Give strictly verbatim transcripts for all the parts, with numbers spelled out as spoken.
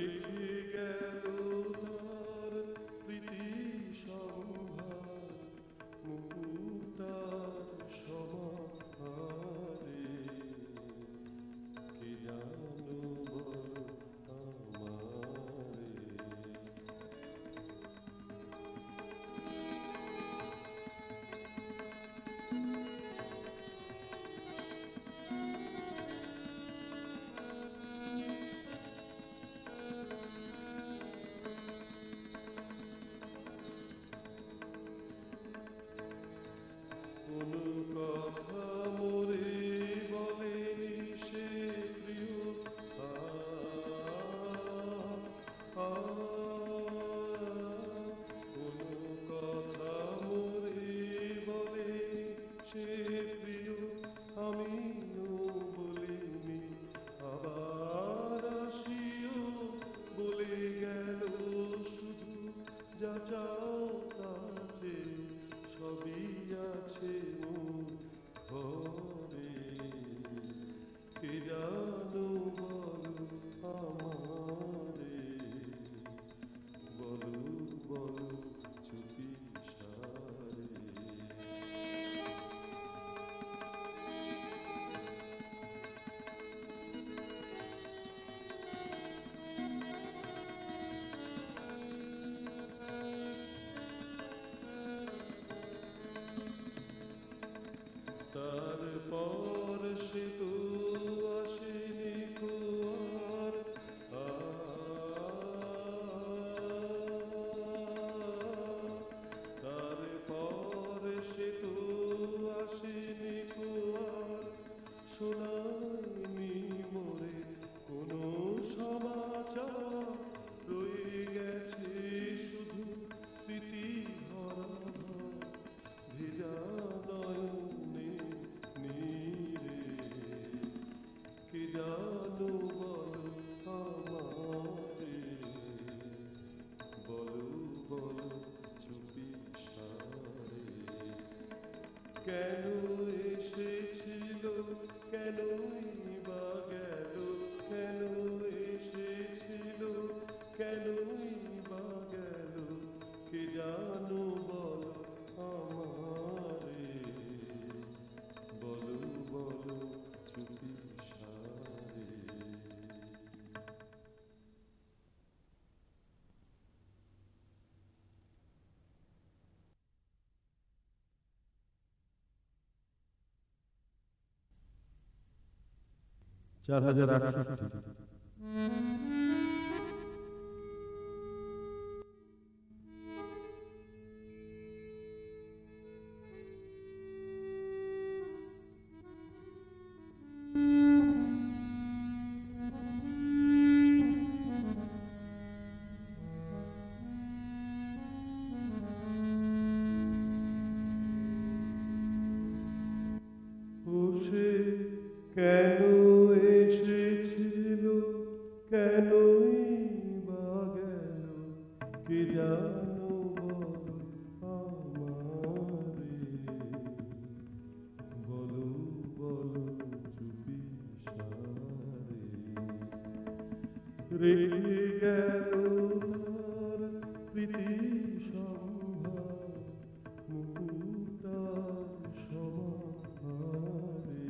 রেখে গেল তার প্রীতি সম্ভার মুক্তার সমাহারে কে জানো বল আমারে কোনো কথা মোরে বলেনি সে প্রিয় আ আ কোনো কথা মোরে বলেনি সে প্রিয় আমিও বলিনি আবার আসিও বলে গেল শুধু যা চাও তা চেয়ে সবই আছে মোর ঘরে কে জানো বলো আমারে বলো বলো চুপি সারে তারপর সে তো আসেনি কো আর আ তারপর সে তো আসেনি কো আর শোনায়নি মোরে কোনো সমাচার রয়ে গেছে শুধু স্মৃতি ভরা ঘর ভেজা নয়নে নীরে কে জানো বলো আমারে বলো বলো চুপি সারে কেন এসেছিল কেনই বা গেল কেন এসেছিল কেনই বা গেল কে জানো বলো আমারে বলো বলো চুপি সারে চার হাজার আটষট্টি সে কেন এসেছিল কেনই বা গেল কে জানো বলো আমারে বলো বলো চুপি সারে রেখে গেল তার প্রীতি সম্ভার মুক্তার সমাহারে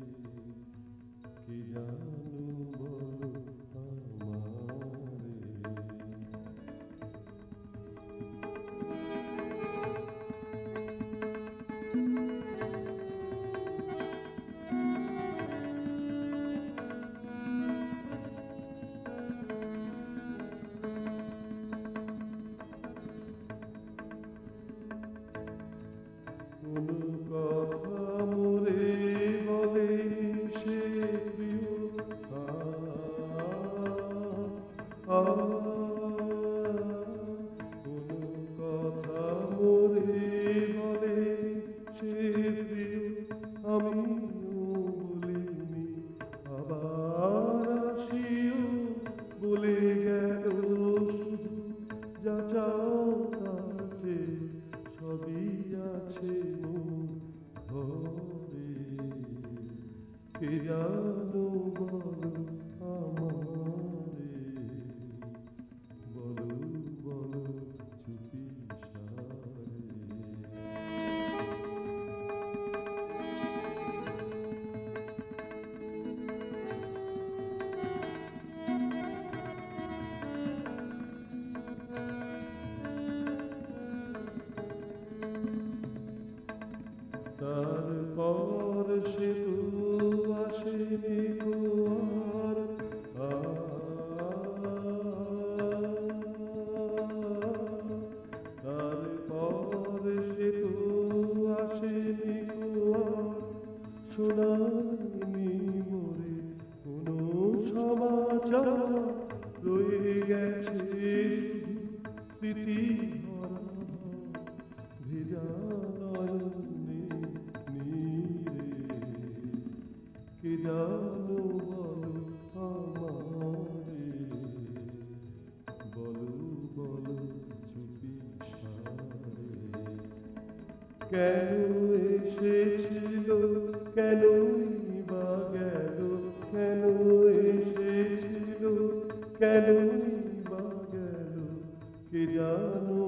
কে জানো বলো আমারে স্মৃতি ভরা ভেজা নয়নে নীরে কে জানো বলো আমারে বলো বলো চুপি সারে কেন এসেছিল কেনই বা গেল কেন এসেছিল কেনই বা গেল কে জানো